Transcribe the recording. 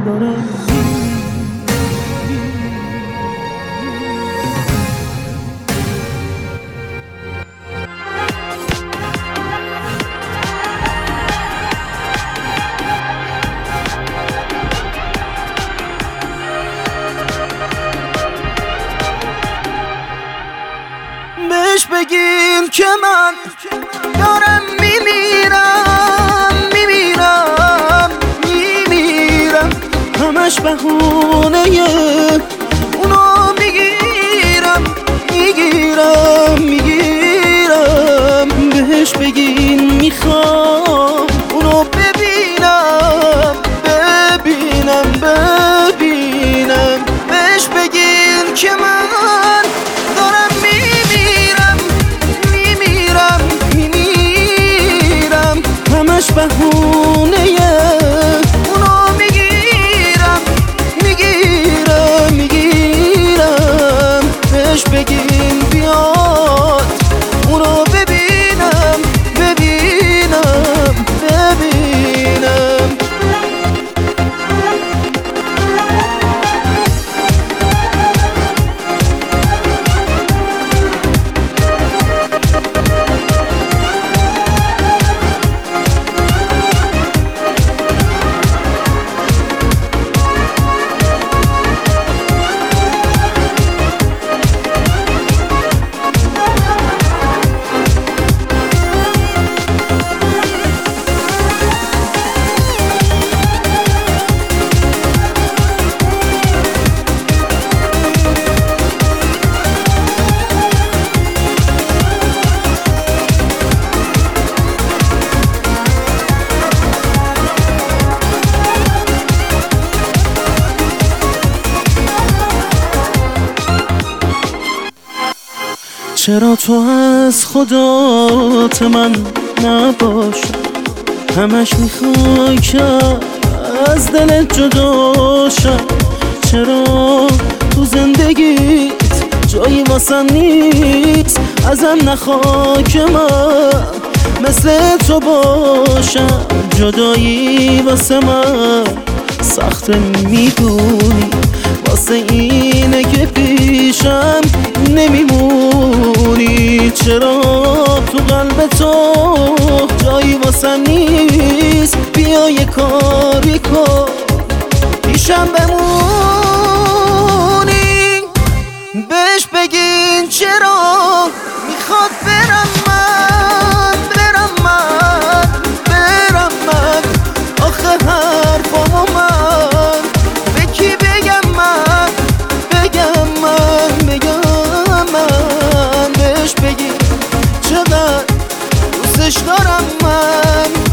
دارم بهش بگین که من دارم میمیرم همش بهونه اونو میگیرم بهش بگین میخوام اونو ببینم بهش بگین که من دارم میمیرم همش بهونه اونو میگیرم بهش بگین بیاد اونو ببینم چرا تو از خدات من نباش همش میخوای که از دلت جدا شم چرا تو زندگیت جایی واسم نیست ازم نخوا که من مثل تو باشم جدایی واسه من سخت میدونی واسه اینه که پیشم نمیمونی چرا تو قلب تو جایی واسم نیست بیا یه کاری کن پیشم بمونی بهش بگین چرا میخواد برم من آخه حرفامو من به کی بگم من بهش بگی چقدر دوستش دارم من